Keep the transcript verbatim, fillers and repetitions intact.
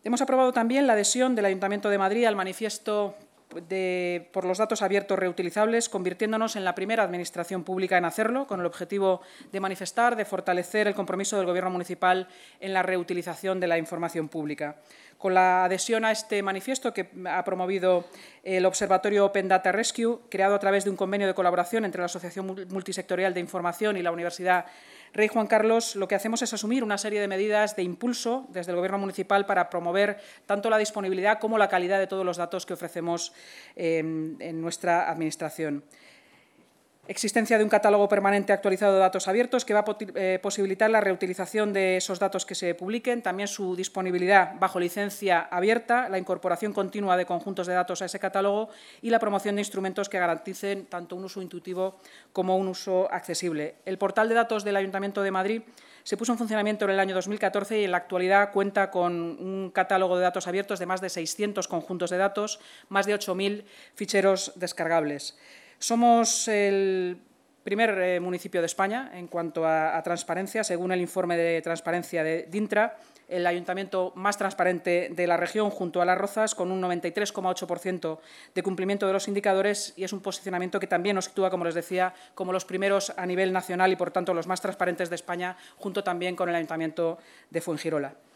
Hemos aprobado también la adhesión del Ayuntamiento de Madrid al manifiesto de, por los datos abiertos reutilizables, convirtiéndonos en la primera administración pública en hacerlo, con el objetivo de manifestar, de fortalecer el compromiso del Gobierno municipal en la reutilización de la información pública. Con la adhesión a este manifiesto que ha promovido el Observatorio Open Data Rescue, creado a través de un convenio de colaboración entre la Asociación Multisectorial de Información y la Universidad Rey Juan Carlos, lo que hacemos es asumir una serie de medidas de impulso desde el Gobierno municipal para promover tanto la disponibilidad como la calidad de todos los datos que ofrecemos eh, en nuestra Administración. Existencia de un catálogo permanente actualizado de datos abiertos que va a eh, posibilitar la reutilización de esos datos que se publiquen, también su disponibilidad bajo licencia abierta, la incorporación continua de conjuntos de datos a ese catálogo y la promoción de instrumentos que garanticen tanto un uso intuitivo como un uso accesible. El portal de datos del Ayuntamiento de Madrid se puso en funcionamiento en el año dos mil catorce y en la actualidad cuenta con un catálogo de datos abiertos de más de seiscientos conjuntos de datos, más de ocho mil ficheros descargables. Somos el primer eh, municipio de España en cuanto a, a transparencia, según el informe de transparencia de DINTRA, el ayuntamiento más transparente de la región junto a Las Rozas, con un noventa y tres coma ocho por ciento de cumplimiento de los indicadores, y es un posicionamiento que también nos sitúa, como les decía, como los primeros a nivel nacional y, por tanto, los más transparentes de España, junto también con el ayuntamiento de Fuengirola.